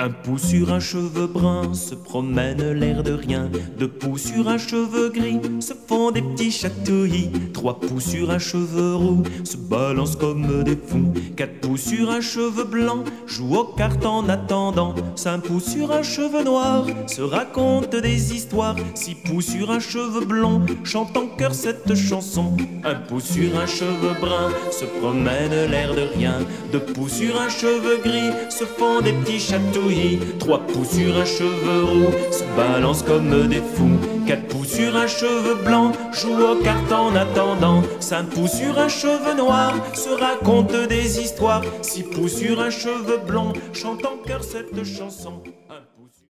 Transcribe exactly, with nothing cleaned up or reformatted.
Un pouce sur un cheveu brun se promène l'air de rien. Deux pouces sur un cheveu gris se font des petits chatouillis. Trois pouces sur un cheveu roux se balancent comme des fous. Quatre pouces sur un cheveu blanc joue aux cartes en attendant. Cinq pouces sur un cheveu noir se raconte des histoires. Six pouces sur un cheveu blond chante en chœur cette chanson. Un pouce sur un cheveu brun se promène l'air de rien. Deux pouces sur un cheveu gris se font des petits chatouillis. Trois pouces sur un cheveu roux se balancent comme des fous. Quatre pouces sur un cheveu blanc joue aux cartes en attendant. Cinq pouces sur un cheveu noir se raconte des histoires. Six pouces sur un cheveu blond chante en chœur cette chanson. Un